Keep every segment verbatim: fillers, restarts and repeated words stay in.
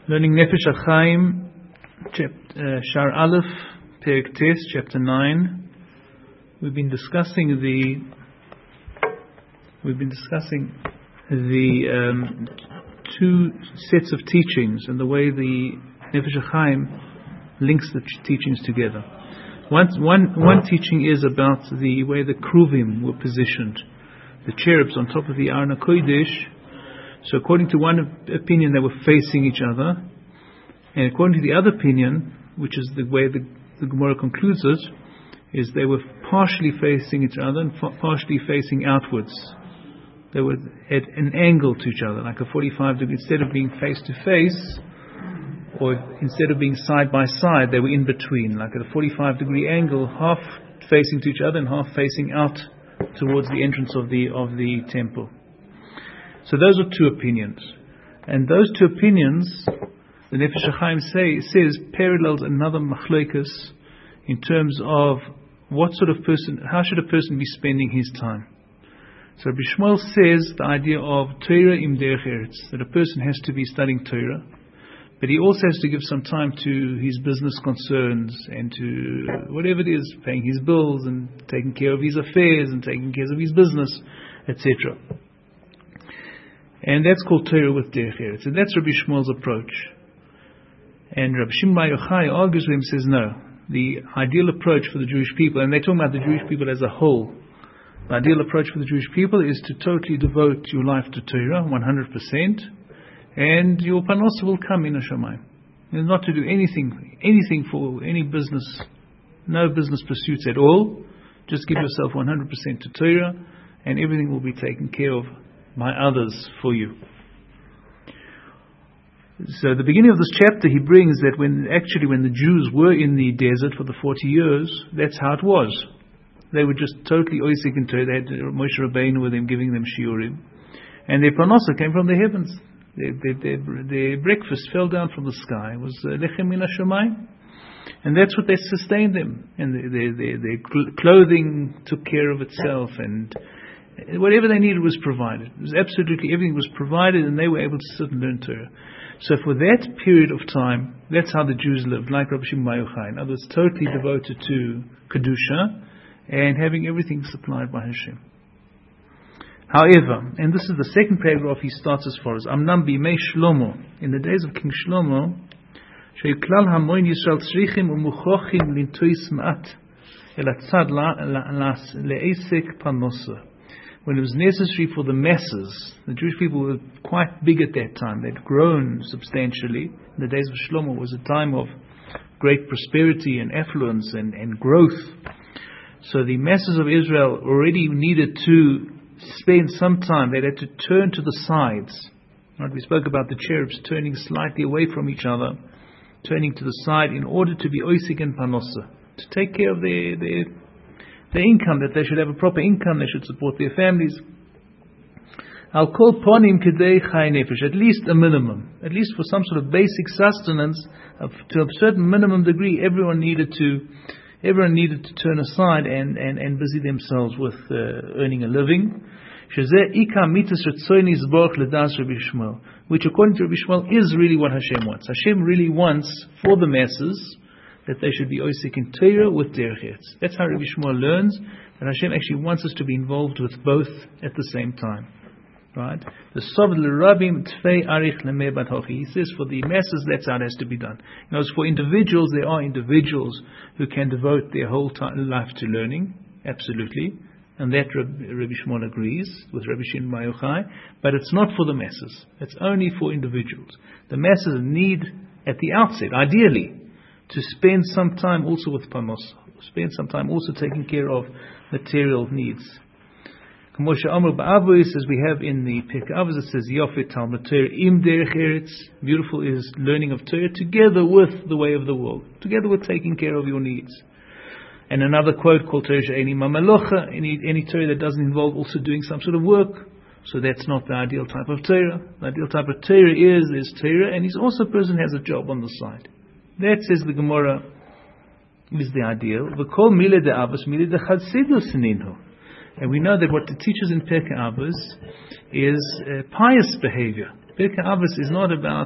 Learning Nefesh HaChaim, chapter, uh, Shar Aleph, Perek Tes, chapter nine. We've been discussing the we've been discussing the um, two sets of teachings and the way the Nefesh HaChaim links the teachings together. One, one, one teaching is about the way the Kruvim were positioned, the cherubs on top of the Aron HaKodesh. So according to one opinion, they were facing each other, and according to the other opinion, which is the way the, the Gemara concludes it, is they were partially facing each other and fa- partially facing outwards. They were at an angle to each other, like a forty-five degree. Instead of being face to face, or instead of being side by side, they were in between, like at a forty-five degree angle, half facing to each other and half facing out towards the entrance of the of the temple. So those are two opinions, and those two opinions, the Nefesh HaChaim say, says parallels another machlokas in terms of what sort of person, how should a person be spending his time. So Rabbi Shmuel says the idea of Torah im derech eretz, that a person has to be studying Torah, but he also has to give some time to his business concerns and to whatever it is, paying his bills and taking care of his affairs and taking care of his business, et cetera. And that's called Torah with derech eretz, and that's Rabbi Shmuel's approach. And Rabbi Shimon Bar Yochai argues with him, says no, the ideal approach for the Jewish people, and they're talking about the Jewish people as a whole, the ideal approach for the Jewish people is to totally devote your life to Torah, one hundred percent, and your panos will come in Hashemayim. And not to do anything, anything for any business, no business pursuits at all. Just give yourself one hundred percent to Torah, and everything will be taken care of by others for you. So the beginning of this chapter, he brings that when actually when the Jews were in the desert for the forty years, that's how it was. They were just totally oisik in Torah. They had Moshe Rabbeinu with them, giving them shiurim, and their parnasa came from the heavens. Their, their, their, their breakfast fell down from the sky. It was lechem min hashamayim, and that's what they sustained them. And their, their, their, their clothing took care of itself, and whatever they needed was provided. It was absolutely everything was provided, and they were able to sit and learn Torah. So for that period of time, that's how the Jews lived, like Rabbi Shimon Bar Yochai. In other words, totally devoted to Kedusha and having everything supplied by Hashem. However, and this is the second paragraph, he starts as follows: Amnam b'imei Shlomo, in the days of King Shlomo, she'klal hamoin Yisrael tzrichim u'muchochim lintois ma'at el atzad le'esek panosa. When it was necessary for the masses, the Jewish people were quite big at that time. They'd grown substantially. In the days of Shlomo was a time of great prosperity and affluence and, and growth. So the masses of Israel already needed to spend some time. They had to turn to the sides. Right? We spoke about the cherubs turning slightly away from each other, turning to the side in order to be oisik and panosa, to take care of their, their their income, that they should have a proper income, they should support their families. I'll call ponim kedei chai nefesh, at least a minimum, at least for some sort of basic sustenance, of, to a certain minimum degree, everyone needed to, everyone needed to turn aside and, and, and busy themselves with uh, earning a living. Which according to Rabbi Shmuel is really what Hashem wants. Hashem really wants for the masses that they should be oisik in Torah with derech eretz. That's how Rabbi Shmuel learns that Hashem actually wants us to be involved with both at the same time. Right? The soved l'rabim tfei arich lemei bat hochi. He says for the masses that's how it has to be done. You know, for individuals, there are individuals who can devote their whole time, life to learning, absolutely, and that Rabbi Shmuel agrees with Rabbi Shimon Bar Yochai. But it's not for the masses. It's only for individuals. The masses need at the outset, ideally, to spend some time also with panos, spend some time also taking care of material needs. As we have in the Pirkei Avos, it says, Yofet Talmud Torah im derech eretz, beautiful is learning of Torah together with the way of the world, together with taking care of your needs. And another quote called Torah she'eini mamalocha, any any Torah that doesn't involve also doing some sort of work. So that's not the ideal type of Torah. The ideal type of Torah is, there's Torah, and he's also a person who has a job on the side. That, says the Gemara, is the ideal. V'kol mile de avos mile de chadsidus ninhu. And we know that what it teaches in Pirkei Avos is uh, pious behavior. Pirkei Avos is not about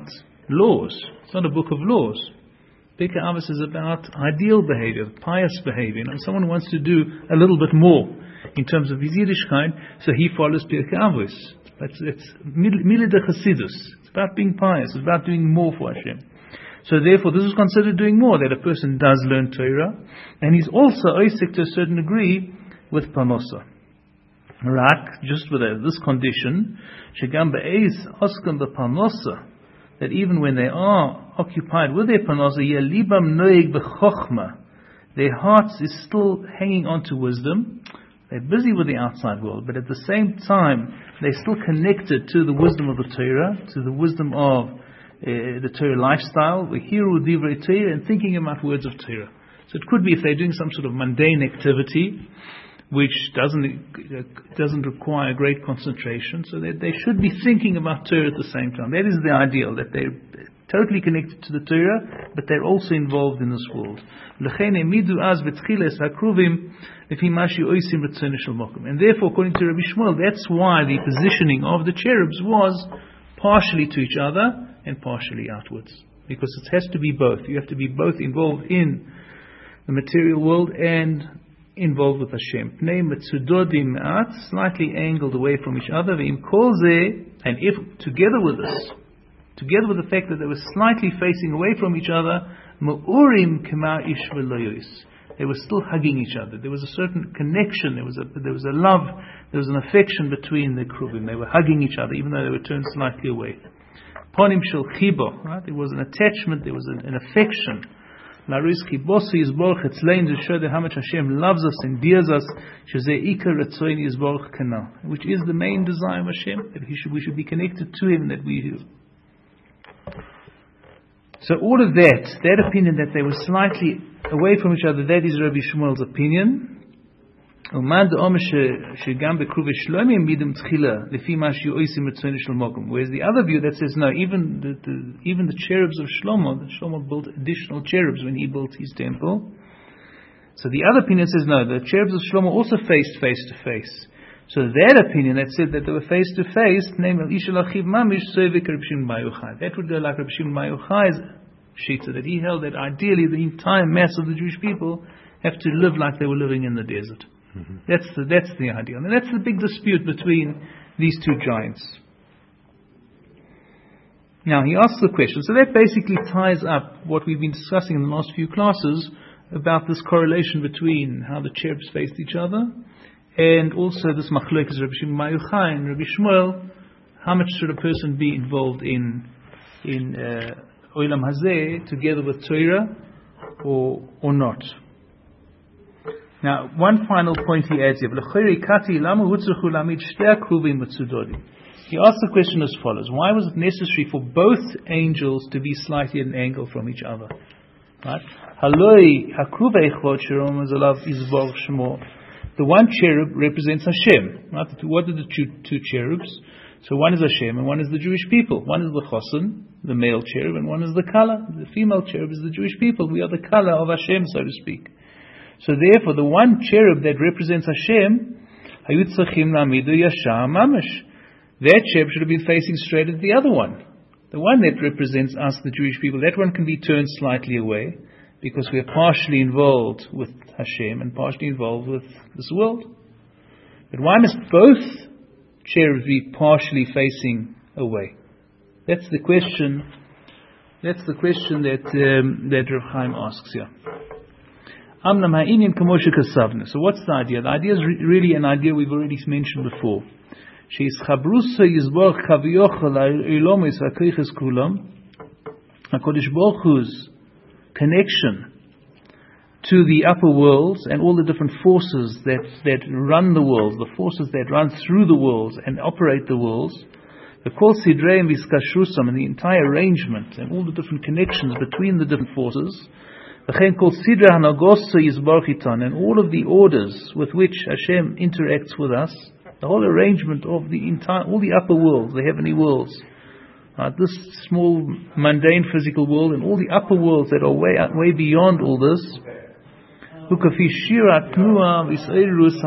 laws. It's not a book of laws. Pirkei Avos is about ideal behavior, pious behavior. You know, someone wants to do a little bit more in terms of his Yiddishkeit, so he follows Pirkei Avos. It's, it's Milad Chassidus. It's about being pious. It's about doing more for Hashem. So therefore, this is considered doing more, that a person does learn Torah, and he's also oisik to a certain degree with Parnosa. Rak, just with a, this condition, Shegam be'ez oskan be'Parnosa, that even when they are occupied with their Parnosa, yelibam noeg bechochma, their hearts is still hanging on to wisdom. They're busy with the outside world, but at the same time, they're still connected to the wisdom of the Torah, to the wisdom of uh, the Torah lifestyle, the hero divrei Torah, and thinking about words of Torah. So it could be if they're doing some sort of mundane activity, which doesn't uh, doesn't require great concentration, so that they should be thinking about Torah at the same time. That is the ideal, that they're totally connected to the Torah, but they're also involved in this world. And therefore, according to Rabbi Shmuel, that's why the positioning of the cherubs was partially to each other and partially outwards. Because it has to be both. You have to be both involved in the material world and involved with Hashem. Slightly angled away from each other. And if together with this, together with the fact that they were slightly facing away from each other, they were still hugging each other. There was a certain connection, there was a there was a love, there was an affection between the kruvim. They were hugging each other, even though they were turned slightly away. Ponim shel chibo, right? There was an attachment, there was an, an affection. Laris chibosi yizborch etzlein, to show that how much Hashem loves us and dears us. Shezeh ikar retzoin yizborch kana, which is the main desire of Hashem, that he should, we should be connected to Him, that we. So all of that, that opinion that they were slightly away from each other, that is Rabbi Shmuel's opinion. Whereas the other view that says no, even the, the even the cherubs of Shlomo, that Shlomo built additional cherubs when he built his temple. So the other opinion says no, the cherubs of Shlomo also faced face to face. So that opinion that said that they were face to face, namely that would go like Rabbi Shimon Bar Yochai's shita, that he held that ideally the entire mass of the Jewish people have to live like they were living in the desert. Mm-hmm. That's the that's the idea, and that's the big dispute between these two giants. Now he asks the question. So that basically ties up what we've been discussing in the last few classes about this correlation between how the cherubs faced each other, and also this machlokes Rabbi Shimon Bar Yochai and Rabbi Shmuel. How much should a person be involved in in uh, Olam Hazeh together with Torah, or or not? Now, one final point he adds here. He asked the question as follows: why was it necessary for both angels to be slightly at an angle from each other? Right? The one cherub represents Hashem. Right? What are the two, two cherubs? So one is Hashem and one is the Jewish people. One is the Chosin, the male cherub, and one is the Kala. The female cherub is the Jewish people. We are the Kala of Hashem, so to speak. So therefore, the one cherub that represents Hashem, that cherub should have been facing straight at the other one. The one that represents us, the Jewish people, that one can be turned slightly away, because we are partially involved with Hashem and partially involved with this world. But why must both cherubs be partially facing away? That's the question. That's the question that um, that Rav Chaim asks here. So what's the idea? The idea is re- really an idea we've already mentioned before. HaKadosh Baruch Hu's connection to the upper worlds and all the different forces that, that run the worlds, the forces that run through the worlds and operate the worlds, the Kol Sidrei and Vizkashrusam, and the entire arrangement and all the different connections between the different forces, and all of the orders with which Hashem interacts with us, the whole arrangement of the entire, all the upper worlds, the heavenly worlds, uh, this small mundane physical world and all the upper worlds that are way way beyond all this,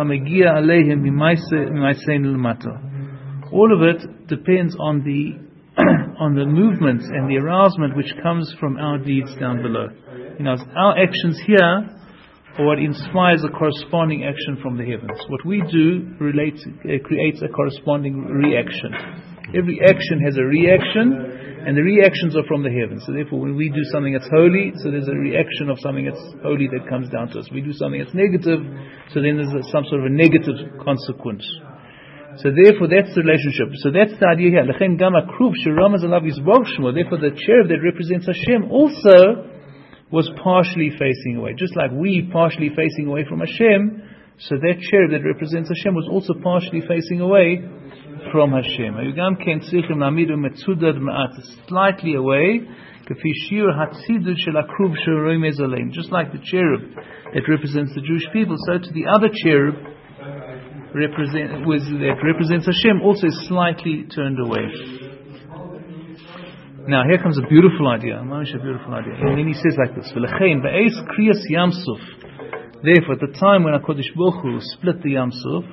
all of it depends on the on the movements and the arousement which comes from our deeds down below. You know, our actions here are what inspires a corresponding action from the heavens. What we do relates, uh, creates a corresponding reaction. Every action has a reaction, and the reactions are from the heavens. So therefore, when we do something that's holy, so there's a reaction of something that's holy that comes down to us. We do something that's negative, so then there's a, some sort of a negative consequence. So therefore, that's the relationship. So that's the idea here. Therefore, the cherub that represents Hashem also was partially facing away. Just like we partially facing away from Hashem, so that cherub that represents Hashem was also partially facing away from Hashem. Slightly away, just like the cherub that represents the Jewish people, so to the other cherub represent, was, that represents Hashem also is slightly turned away. Now here comes a beautiful idea, a beautiful idea. And then he says like this: therefore, at the time when HaKadosh Baruch Hu split the Yam Suf,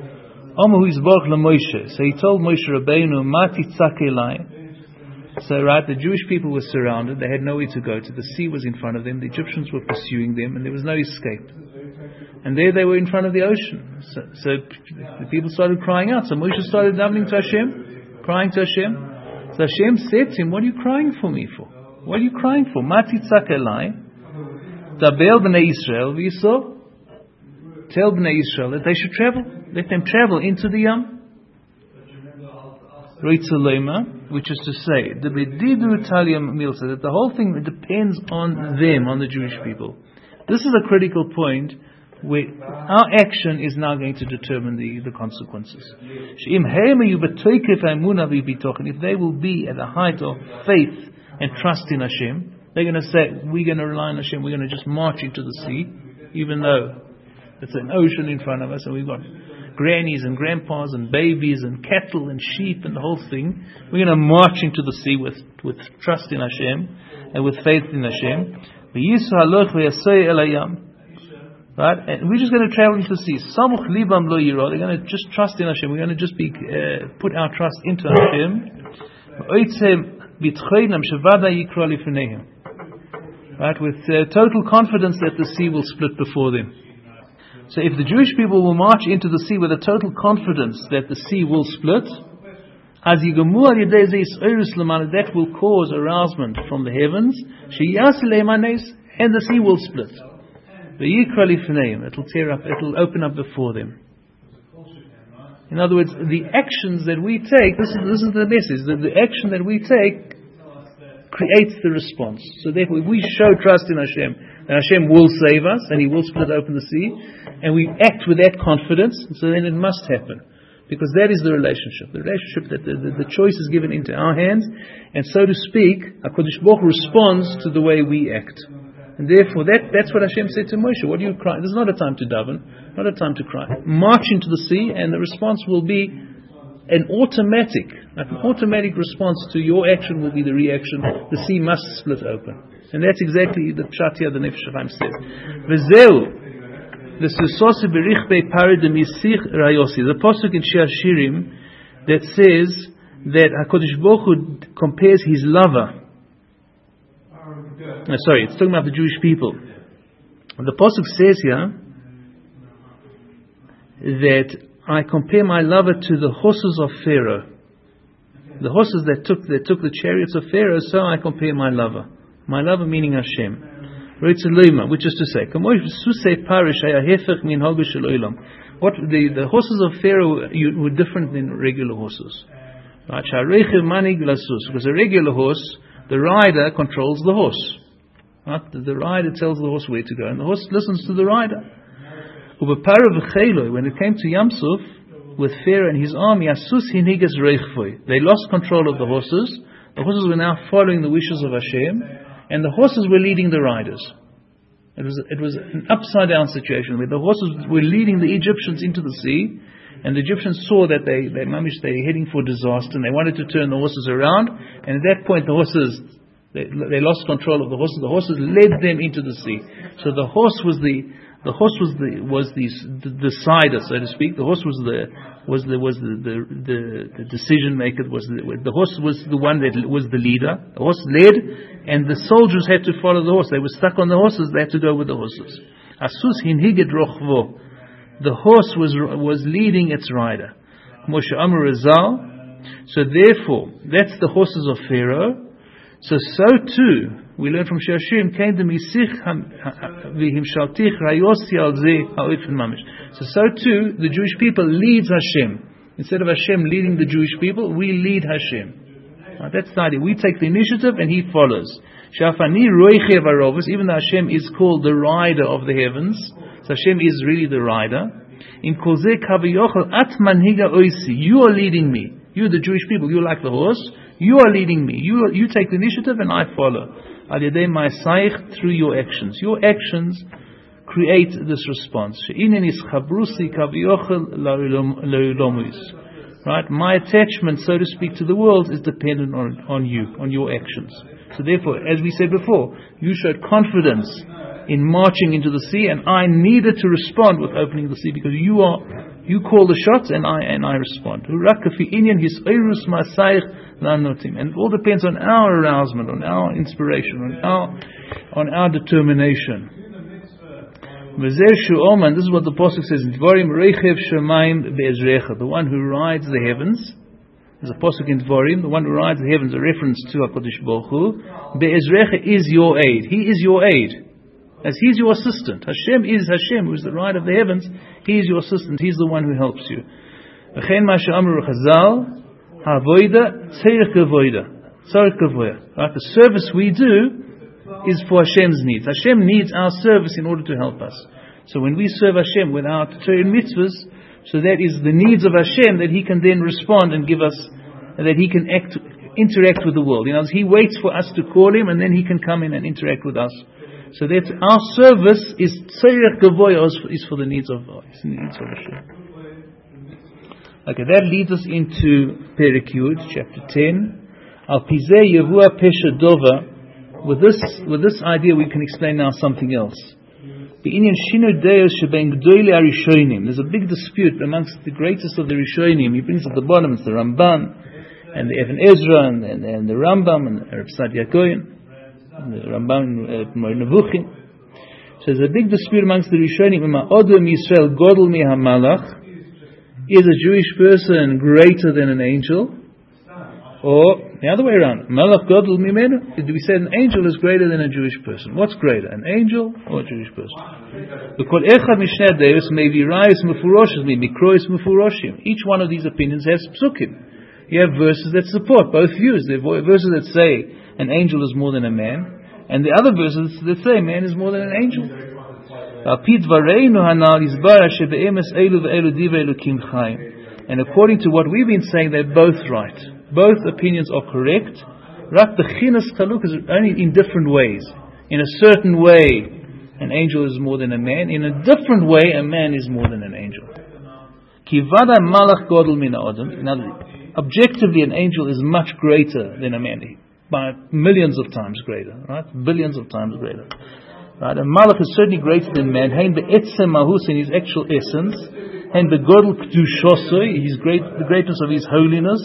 so he told Moshe Rabbeinu, Mati Tzakelai. So right, the Jewish people were surrounded, they had nowhere to go to, the sea was in front of them, the Egyptians were pursuing them, and there was no escape. And there they were in front of the ocean. So, so the people started crying out. So Moshe started davening to Hashem, crying to Hashem. So Hashem said to him, what are you crying for me for? What are you crying for? Mati Tzakelai. Tabel b'nei Yisrael v'yisov. Tell b'nei Yisrael that they should travel. Let them travel into the Yam. Reitzalema, which is to say, the bedidu talyam milsa, that the whole thing depends on them, on the Jewish people. This is a critical point where our action is now going to determine the, the consequences. If they will be at the height of faith and trust in Hashem, they're going to say, we're going to rely on Hashem, we're going to just march into the sea, even though it's an ocean in front of us and we've got grannies and grandpas and babies and cattle and sheep and the whole thing. We're going to march into the sea with, with trust in Hashem and with faith in Hashem. Right? And we're just going to travel into the sea. They're going to just trust in Hashem. We're going to just be uh, put our trust into Hashem. Right? With uh, total confidence that the sea will split before them. So if the Jewish people will march into the sea with a total confidence that the sea will split, that will cause arousement from the heavens, and the sea will split. It will tear up, it will open up before them. In other words, the actions that we take, this is, this is the message, that the action that we take creates the response. So therefore, if we show trust in Hashem, and Hashem will save us, and He will split open the sea, and we act with that confidence, so then it must happen. Because that is the relationship. The relationship that the, the, the choice is given into our hands, and so to speak, HaKadosh Baruch Hu responds to the way we act. And therefore, that, that's what Hashem said to Moshe. What do you cry? This is not a time to daven, not a time to cry. March into the sea, and the response will be an automatic, like an automatic response to your action will be the reaction. The sea must split open. And that's exactly the pshat here the Nefesh HaChaim says. V'zeu, the Susosi berichbei parid misich rayosi. The pasuk in Shir Shirim that says that HaKadosh Baruch Hu compares His lover. Uh, sorry, it's talking about the Jewish people. The pasuk says here that I compare my lover to the horses of Pharaoh. The horses that took that took the chariots of Pharaoh, so I compare my lover. My lover meaning Hashem. Which is to say, what the, the horses of Pharaoh were different than regular horses. Right? Because a regular horse, the rider controls the horse. Right? The, the rider tells the horse where to go, and the horse listens to the rider. When it came to Yam Suf, with Pharaoh and his army, they lost control of the horses. The horses were now following the wishes of Hashem, and the horses were leading the riders. It was it was an upside down situation where the horses were leading the Egyptians into the sea, and the Egyptians saw that they they mamish they were heading for disaster, and they wanted to turn the horses around. And at that point, the horses they, they lost control of the horses. The horses led them into the sea. So the horse was the The horse was the was the, the decider, so to speak. The horse was the was the was the the, the, the decision maker. Was the, the horse was the one that was the leader. The horse led, and the soldiers had to follow the horse. They were stuck on the horses. They had to go with the horses. Asus hinhiged rochvo. The horse was was leading its rider. Moshe Amar Razal. So therefore, that's the horses of Pharaoh. So so too, we learn from Shashim, came to Misich v'him shaltich rayosi al zeh ha'ofen mamish. So so too, the Jewish people leads Hashem. Instead of Hashem leading the Jewish people, we lead Hashem. Right, that's the idea. We take the initiative and He follows. Shafani roichev arovos, even though Hashem is called the rider of the heavens, so Hashem is really the rider. In kozeh kavayochel at manhiga oisi, you are leading me. You, the Jewish people, you're like the horse. You are leading me. You you take the initiative and I follow. Al yedei ma'asayich, through your actions. Your actions create this response. She'inen is chabrusi kaviochel la'ulomus. Right? My attachment, so to speak, to the world is dependent on, on you, on your actions. So therefore, as we said before, you showed confidence in marching into the sea, and I needed to respond with opening the sea because you are you call the shots and I and I respond. And it all depends on our arousement, on our inspiration, on our on our determination. This is what the Pasuk says in Dvarim, the one who rides the heavens. There's a Pasuk in Dvarim, the one who rides the heavens, a reference to HaKadosh Baruch Hu. Be'ezrecha is your aid. He is your aid. As He's your assistant. Hashem is Hashem, who is the rider of the heavens. He is your assistant. He's the one who helps you. Right? The service we do is for Hashem's needs. Hashem needs our service in order to help us. So when we serve Hashem with our Torah and mitzvahs, so that is the needs of Hashem, that He can then respond and give us, and that He can act, interact with the world. You know, He waits for us to call Him, and then He can come in and interact with us. So that our service is tzorech gavoya, is for the needs of the needs of Hashem. Okay, that leads us into Perek Yud, chapter ten. Al pizeh yevua pesha dova. With this, with this idea, we can explain now something else. There's a big dispute amongst the greatest of the Rishonim. He brings at the bottom, it's the Ramban, and the Even Ezra, and, and, and the Rambam, and the Reb Sadia Kohen, and the Rambam, and Moreh Nevuchim. So there's a big dispute amongst the Rishonim. Yisrael Godel mi hamalach. Is a Jewish person greater than an angel? Or the other way around, Malach Godel Mimenu? Do we say an angel is greater than a Jewish person? What's greater, an angel or a Jewish person? Each one of these opinions has psukim. You have verses that support both views. There are verses that say an angel is more than a man, and the other verses that say man is more than an angel. And according to what we've been saying, they're both right. Both opinions are correct. Rak the chinas chaluk is only in different ways. In a certain way, an angel is more than a man. In a different way, a man is more than an angel. Kivada malach godel min adam. Now, objectively, an angel is much greater than a man, by millions of times greater, right? Billions of times greater. Right? A malach is certainly greater than man. Hein be'etzem mahus, in his actual essence. Hein begodel k'dushosoi, his great, the greatness of his holiness.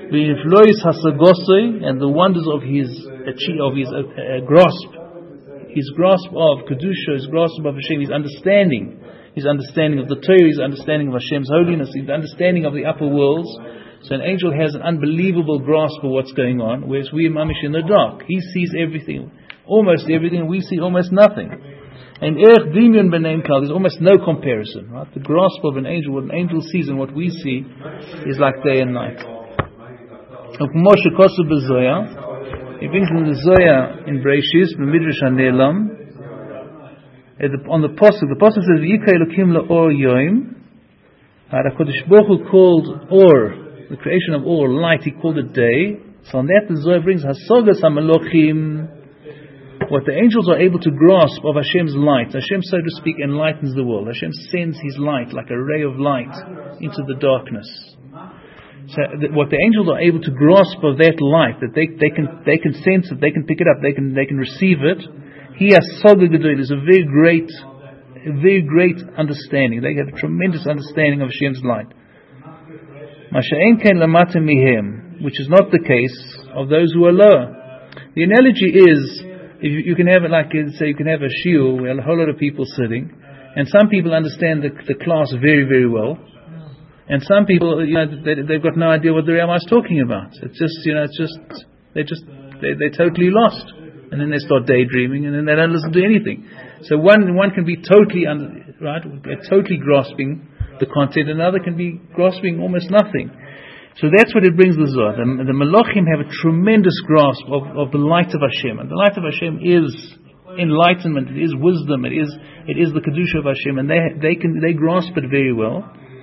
And the wonders of his of his uh, uh, grasp, his grasp of kedusha, his grasp of Hashem, his understanding, his understanding of the Torah, his understanding of Hashem's holiness, his understanding of the upper worlds. So an angel has an unbelievable grasp of what's going on, whereas we are mamish in the dark. He sees everything, almost everything, and we see almost nothing. And erech dimyon b'neim kal, there's almost no comparison. Right? The grasp of an angel, what an angel sees and what we see, is like day and night. He brings in the Zoya in Breishis, Midrash HaNelam, on the Pasuk. The Pasuk says, "V'yikra Elokim la'or yoim." HaKadosh Baruch Hu called Or, the creation of Or, light. He called it day. So on that, the Zoya brings Hasogas HaMelochim, what the angels are able to grasp of Hashem's light. Hashem, so to speak, enlightens the world. Hashem sends His light like a ray of light into the darkness. So what the angels are able to grasp of that light, that they, they can they can sense it, they can pick it up, they can they can receive it. He has Soga Gedoil, is a very great a very great understanding. They have a tremendous understanding of Hashem's light. Masha'en ken lamata mihem, which is not the case of those who are lower. The analogy is, if you, you can have it like, say, you can have a shiur where a whole lot of people sitting, and some people understand the, the class very, very well, and some people, you know, they, they've got no idea what the Rambam is talking about. It's just, you know, it's just, they just, they, they're totally lost. And then they start daydreaming, and then they don't listen to anything. So one one can be totally, under, right, totally grasping the content, and another can be grasping almost nothing. So that's what it brings the Zohar. The, the Malachim have a tremendous grasp of, of the light of Hashem, and the light of Hashem is enlightenment. It is wisdom. It is it is the kedusha of Hashem, and they they can they grasp it very well,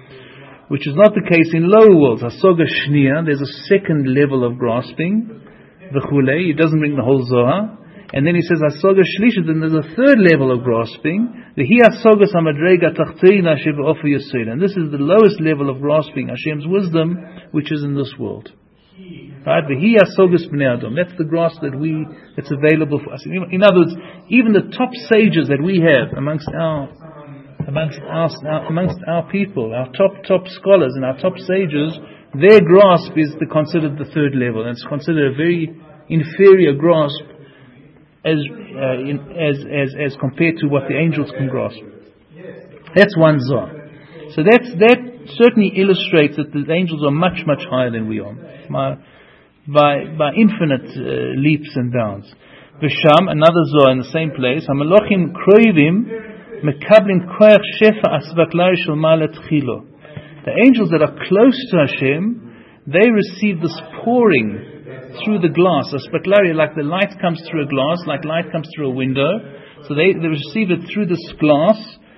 which is not the case in lower worlds. Hasoga Shnia, there's a second level of grasping. V'chulei, it doesn't bring the whole Zohar. And then he says, Hasoga Shlisha, then there's a third level of grasping. The Hi Hasoga Samadrega Tachteina Shebe'ofer Yisrael. And this is the lowest level of grasping Hashem's wisdom, which is in this world. Right? The Hi Hasoga Bnei Adam. That's the grasp that we, that's available for us. In other words, even the top sages that we have amongst our, amongst our, our amongst our people, our top, top scholars and our top sages, their grasp is the, considered the third level, and it's considered a very inferior grasp as, uh, in, as as as compared to what the angels can grasp. That's one Zohar. So that's, that certainly illustrates that the angels are much much higher than we are, by by, by infinite uh, leaps and bounds. V'sham, another Zohar in the same place, Hamalachim kroivim mekablim koach shefa asvaklari shel malat chilo. The angels that are close to Hashem, they receive this pouring through the glass. A spaklaria, like the light comes through a glass, like light comes through a window. So they, they receive it through this glass.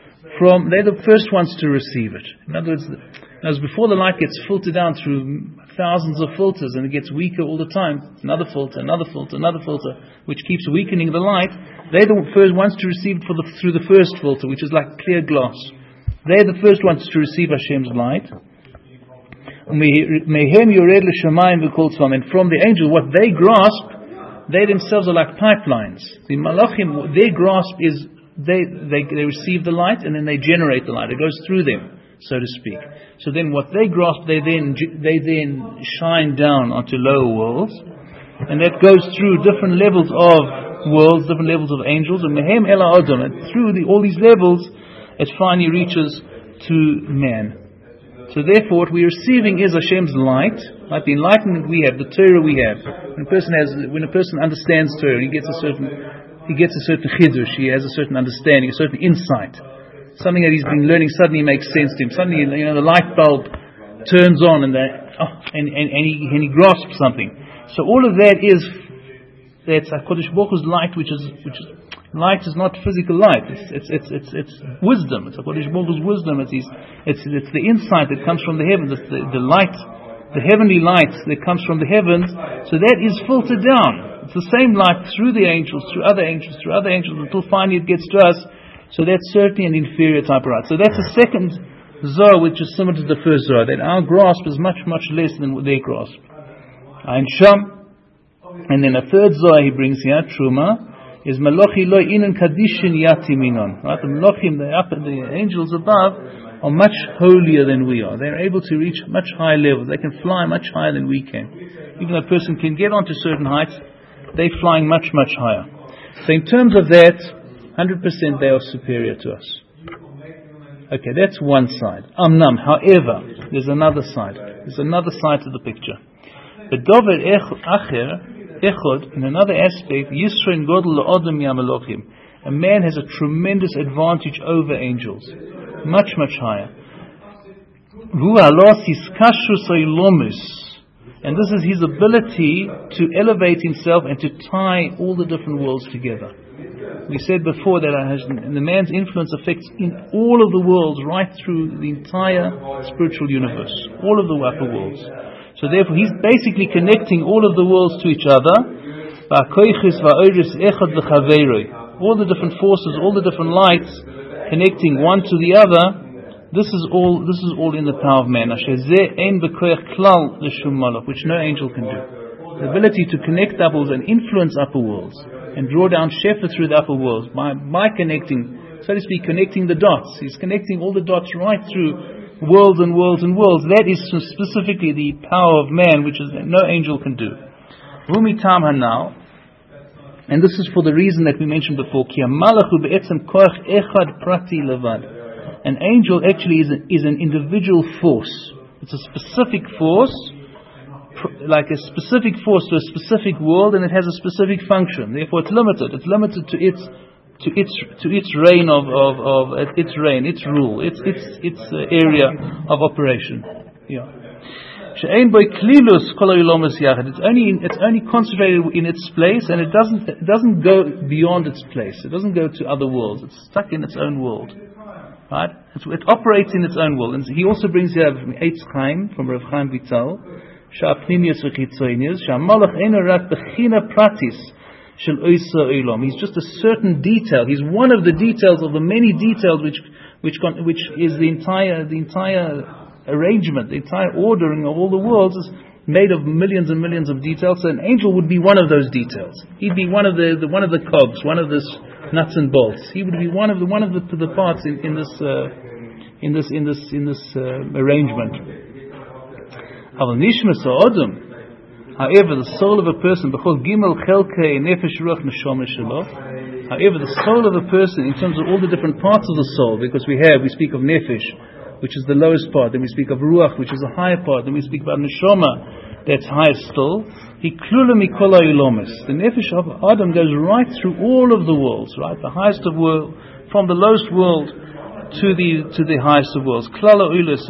From they're the first ones to receive it. In other words, as before the light gets filtered down through thousands of filters, and it gets weaker all the time. Another filter, another filter, another filter, which keeps weakening the light. They're the first ones to receive it for the, through the first filter, which is like clear glass. They're the first ones to receive Hashem's light. And from the angel, what they grasp, they themselves are like pipelines. The Malachim, their grasp is, they, they, they receive the light and then they generate the light. It goes through them, so to speak. So then what they grasp, they then, they then shine down onto lower worlds. And that goes through different levels of worlds, different levels of angels. And Mehem Ela Adam, and through the, all these levels, it finally reaches to man. So therefore what we're receiving is Hashem's light, like the enlightenment we have, the Torah we have. When a person has, when a person understands Torah, he gets a certain, he gets a certain chidush, he has a certain understanding, a certain insight. Something that he's been learning suddenly makes sense to him. Suddenly, you know, the light bulb turns on and the, oh, and, and, and he and he grasps something. So all of that is, that's HaKadosh Baruch Hu's light, which is, which is, light is not physical light. It's it's it's it's, it's wisdom. It's HaKadosh Baruch Hu's wisdom. It's, his, it's it's the insight that comes from the heavens. It's the, the light, the heavenly light that comes from the heavens. So that is filtered down. It's the same light through the angels, through other angels, through other angels, until finally it gets to us. So that's certainly an inferior type of light. So that's a second Zohar, which is similar to the first Zohar, that our grasp is much much less than their grasp. Ein Sham, and then a third Zohar he brings here, Truma, is Malachi lo inan kadishin yatiminon. Right, the Malachim, the upper, the angels above, are much holier than we are. They're able to reach much higher levels. They can fly much higher than we can. Even though a person can get onto certain heights, they're flying much much higher. So in terms of that, one hundred percent they are superior to us. Okay, that's one side. Amnam. However, there's another side. There's another side to the picture. The Dover Acher. Echod, in another aspect, Yisrael Godel La'odem Yamalachim. A man has a tremendous advantage over angels, much, much higher. And this is his ability to elevate himself and to tie all the different worlds together. We said before that the man's influence affects in all of the worlds, right through the entire spiritual universe, all of the upper worlds. So therefore he's basically connecting all of the worlds to each other. All the different forces, all the different lights connecting one to the other. This is all this is all in the power of man, which no angel can do. The ability to connect upper worlds and influence upper worlds and draw down shefa through the upper worlds by, by connecting so to speak, connecting the dots. He's connecting all the dots right through worlds and worlds and worlds. That is specifically the power of man, which is no angel can do. Rumi Tamha now, and this is for the reason that we mentioned before. Ki malachu be'etzem koach echad prati levad. An angel actually is, a, is an individual force. It's a specific force, pr- like a specific force to a specific world, and it has a specific function. Therefore, it's limited. It's limited to its to its to its reign of of, of uh, its reign, its rule, its its its uh, area of operation. Yeah. It's only it's only concentrated in its place, and it doesn't it doesn't go beyond its place. It doesn't go to other worlds. It's stuck in its own world, right? It's, it operates in its own world. And he also brings here from Eitz Chaim, from Rav Chaim Vital, Sha'apnimius v'chitzonius, Sha'malach eno rak b'china pratis shel oisa olam. He's just a certain detail. He's one of the details of the many details which which which is the entire the entire arrangement, the entire ordering of all the worlds is made of millions and millions of details. So an angel would be one of those details. He'd be one of the, the one of the cogs, one of the nuts and bolts. He would be one of the one of the, the parts in, in this uh, in this in this in this uh, arrangement. However, the soul of a person, however, the soul of a person, in terms of all the different parts of the soul, because we have we speak of nefesh, which is the lowest part, then we speak of ruach, which is the higher part, then we speak about neshama, that's higher still. The nefesh of Adam goes right through all of the worlds, right? The highest of world, from the lowest world to the to the highest of worlds. Klala ulis.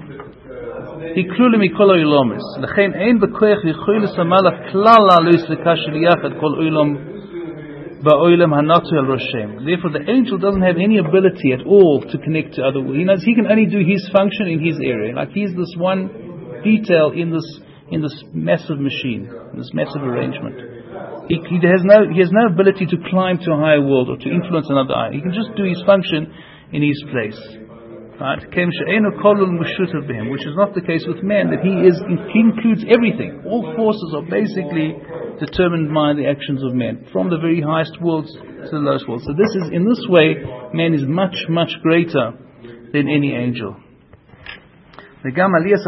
Lechein ein bekoach yicholis hamalach klala luis lekashel yachad kol olam. Therefore, the angel doesn't have any ability at all to connect to other worlds. He knows he can only do his function in his area. Like he's this one detail in this in this massive machine, this massive arrangement. He, he has no he has no ability to climb to a higher world or to influence another eye. He can just do his function in his place. Right? Which is not the case with man, that he is he includes everything. All forces are basically determined by the actions of men, from the very highest worlds to the lowest worlds. So this is, in this way, man is much, much greater than any angel. And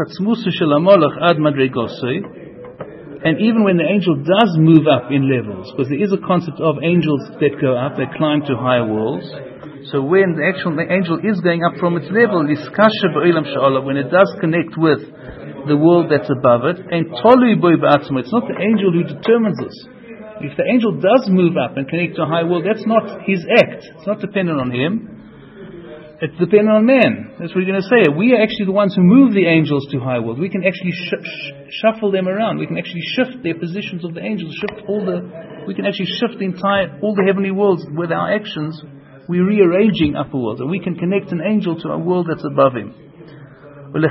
even when the angel does move up in levels, because there is a concept of angels that go up, they climb to higher worlds. So when the actual the angel is going up from its level, when it does connect with the world that's above it, and it's not the angel who determines this. If the angel does move up and connect to a high world, that's not his act. It's not dependent on him. It's dependent on man. That's what we're going to say. We are actually the ones who move the angels to high world. We can actually sh- sh- shuffle them around. We can actually shift their positions of the angels. Shift all the. We can actually shift the entire all the heavenly worlds with our actions. We're rearranging upper worlds, and we can connect an angel to a world that's above him. The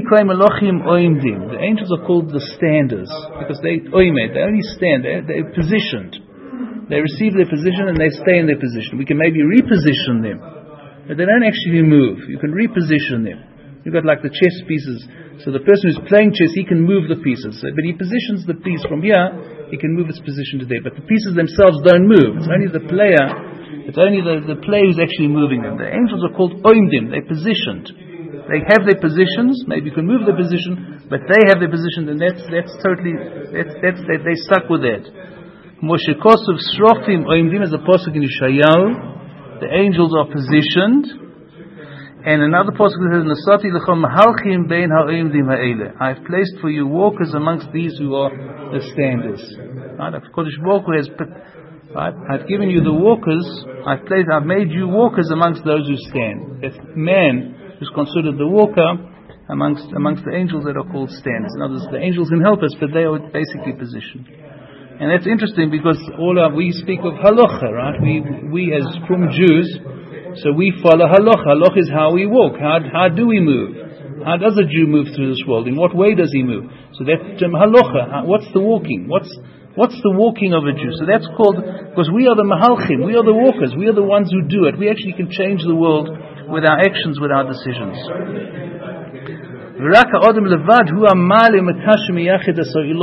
angels are called the standers because they oimed, they only stand, they're, they're positioned. They receive their position and they stay in their position. We can maybe reposition them, but they don't actually move. You can reposition them. You've got like the chess pieces. So the person who's playing chess, he can move the pieces, but he positions the piece from here. He can move its position to there, but the pieces themselves don't move. It's only the player. It's only the, the player who's actually moving them. The angels are called oimdim. They're positioned. They have their positions. Maybe you can move their position, but they have their position, and that's that's totally that's that's they they stuck with that. Moshe Kosov Srofim oimdim is a pasuk in Yeshayahu. The angels are positioned, and another pasuk says Nasati lechom mahalchim bein haoimdim haele. I have placed for you walkers amongst these who are the standers. Right? Kodesh Baruch Hu has put. Right? I've given you the walkers. I've placed. I've made you walkers amongst those who stand. That man is considered the walker amongst amongst the angels that are called standers. In other words, the angels can help us, but they are basically positioned. And that's interesting because all our, we speak of halacha, right? We we as from Jews, so we follow halacha. Halacha is how we walk. How how do we move? How does a Jew move through this world? In what way does he move? So that term halacha. What's the walking? What's What's the walking of a Jew? So that's called, because we are the mahalchim, we are the walkers, we are the ones who do it. We actually can change the world with our actions, with our decisions.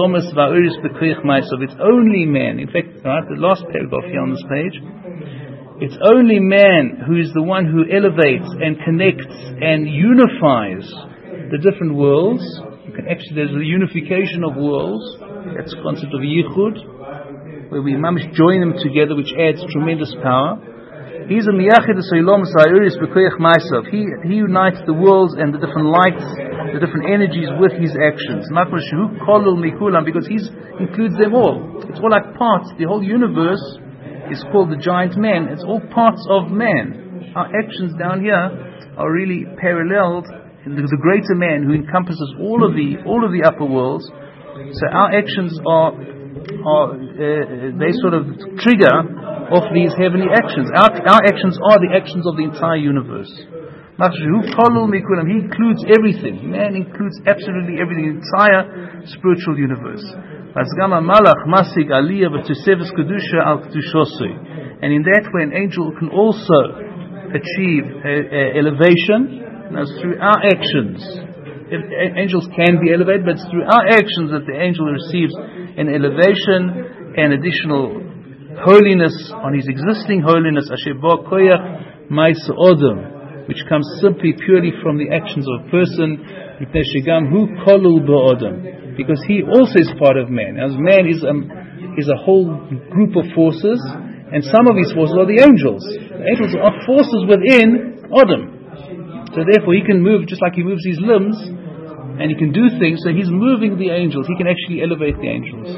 It's only man. In fact, right, the last paragraph here on this page, It's only man who is the one who elevates and connects and unifies the different worlds. You can actually, there's a unification of worlds. That's the concept of yichud, where we mamish join them together, which adds tremendous power. He's a miyachid soilom sa'iris b'koyach ma'asav. He he unites the worlds and the different lights, the different energies with his actions. Makmash hu kolul mikulam, because he includes them all. It's all like parts. The whole universe is called the giant man. It's all parts of man. Our actions down here are really paralleled in the, the greater man who encompasses all of the all of the upper worlds. So our actions are are uh, they sort of trigger off these heavenly actions. Our our actions are the actions of the entire universe. He includes everything. Man includes absolutely everything, the entire spiritual universe. And in that way, an angel can also achieve a, a elevation. That's through our actions. If, angels can be elevated, but it's through our actions that the angel receives an elevation and additional holiness on his existing holiness, which comes simply purely from the actions of a person, because he also is part of man. As man is a, is a whole group of forces, and some of his forces are the angels. The angels are forces within Adam. So therefore he can move just like he moves his limbs, and he can do things, so he's moving the angels. He can actually elevate the angels.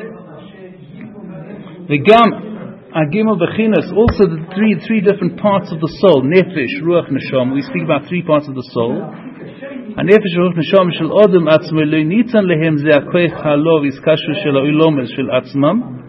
The Gam Agimel Bechinas, also the three three different parts of the soul, Nefesh, Ruach, Neshama. We speak about three parts of the soul. Nefesh, Ruach, Neshama shel Adam atzmo lo nitan lehem ze hakoach halov iskashu shel ha'olam shel atzmam.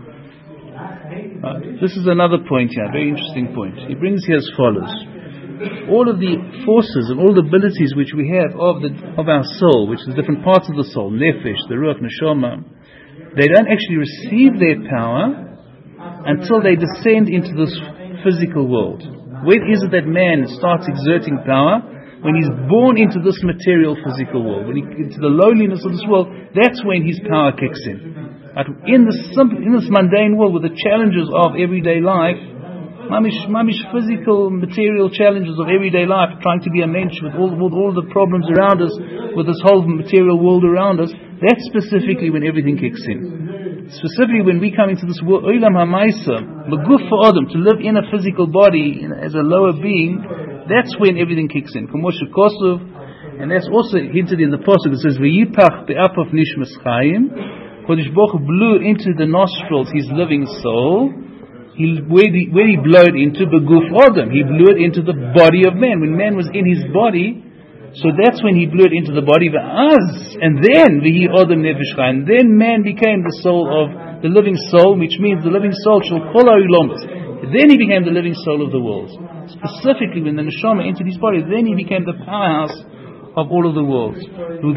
This is another point here, very interesting point. He brings here as follows: all of the forces and all the abilities which we have of the of our soul, which is different parts of the soul, Nefesh, the Ruach, Neshama, they don't actually receive their power until they descend into this physical world. When is it that man starts exerting power? When he's born into this material physical world, when he into the lowliness of this world, that's when his power kicks in. But in this simple, in this mundane world, with the challenges of everyday life, mamish, mamish physical, material challenges of everyday life, trying to be a mensch with all, with all the problems around us, with this whole material world around us, that's specifically when everything kicks in. Specifically when we come into this world, Olam HaMaisa, Maguf for Adam, to live in a physical body as a lower being, that's when everything kicks in. Kamosha Kosov, and that's also hinted in the Pasuk. It says, V'yipach be'apov nishmas chayim, Kodesh Baruch Hu blew into the nostrils his living soul. He, where, he, where he blowed into Beguf Adam, he blew it into the body of man. When man was in his body, so that's when he blew it into the body of us, and then V'hi Adam Nefesh Chayim. Then man became the soul of the living soul, which means the living soul shall kol ha'olamos. Then he became the living soul of the world. Specifically, when the neshama entered his body, then he became the powerhouse of all of the worlds. And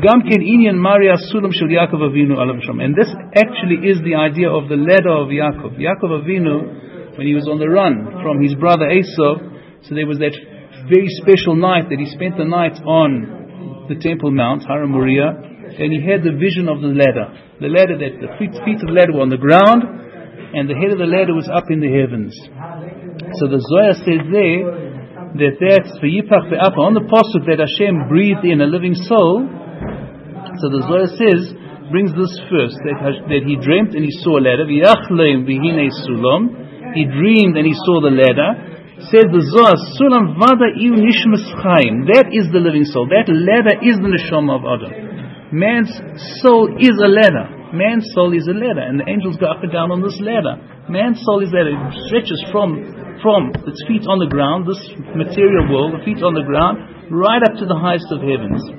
this actually is the idea of the ladder of Yaakov. Yaakov Avinu, when he was on the run from his brother Esau, so there was that very special night that he spent the night on the Temple Mount, Har Moriah, and he had the vision of the ladder. The ladder, that the feet, feet of the ladder were on the ground, and the head of the ladder was up in the heavens. So the Zohar says there that that's for Yipach ve'apa, on the pasuk that Hashem breathed in a living soul. So the Zohar says, brings this first, that, that he dreamt and he saw a ladder. V'yachleim v'hinei sulam, he dreamed and he saw the ladder. Says the Zohar, Sulam vada iu nishmas chayim. That is the living soul. That ladder is the neshama of Adam. Man's soul is a ladder. Man's soul is a ladder, and the angels go up and down on this ladder. Man's soul is that it stretches from from its feet on the ground, this material world, the feet on the ground, right up to the highest of heavens.